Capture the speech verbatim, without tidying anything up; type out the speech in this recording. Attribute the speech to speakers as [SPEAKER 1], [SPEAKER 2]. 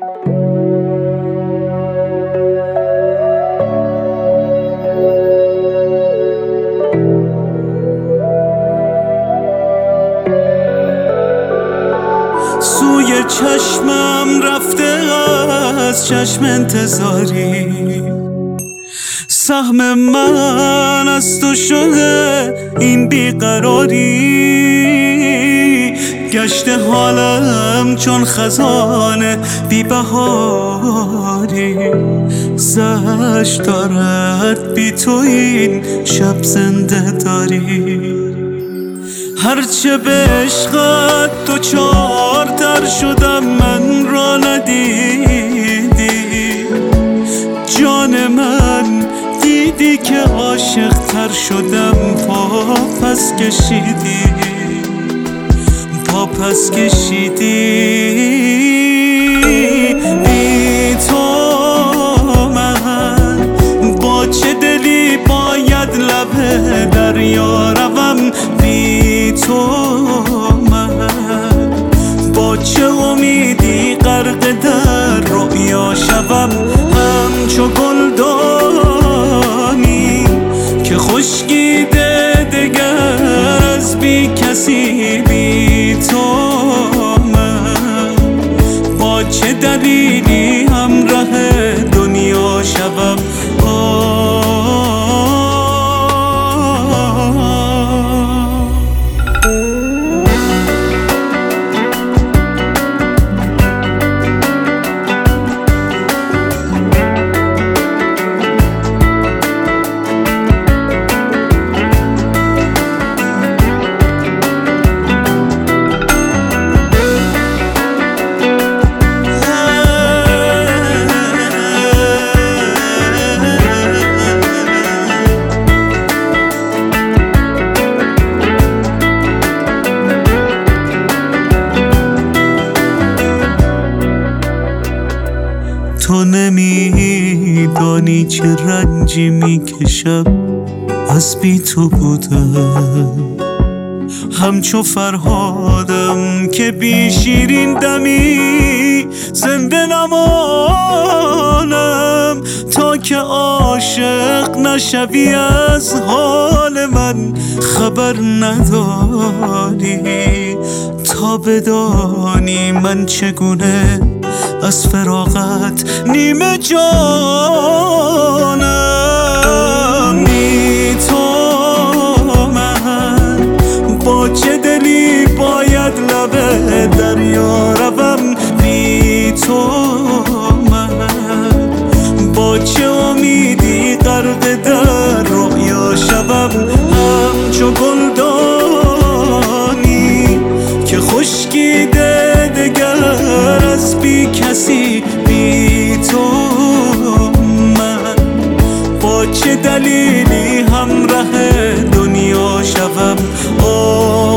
[SPEAKER 1] سوی چشمم رفته از چشم انتظاری، سهم من از تو شده این بیقراری. گشته حالم چون خزانه بی بهاری، زشت دارد بی تو این شب زنده داری. هرچه به عشقت تو چارتر شدم من را ندیدی، جان من دیدی که عاشق تر شدم پا پس کشیدی، پا پس کشیدی. بی تو من با چه دلی باید لب دریا روم، بی تو من با چه امیدی غرق در رؤیا شوم. همچو گلدانی که خشکیده دگر از بی کسی، بی تو من با چه دلیلی همراه دنیا شوم. تو نمیدانی چه رنجی میکشم از بی تو بودم، همچو فرهادم که بی شیرین دمی زنده نمانم. تا که عاشق نشوی از حال من خبر نداری، تا بدانی من چگونه از فراغت نیمه جانم. بی تو من با چه دلی باید لب دریا روم، بی تو من با چه امیدی غرق در رؤیا شوم. همچو گلدانی که خشکیده دگر از بی کسی، بی تو من با چه دلیلی همراه دنیا شوم.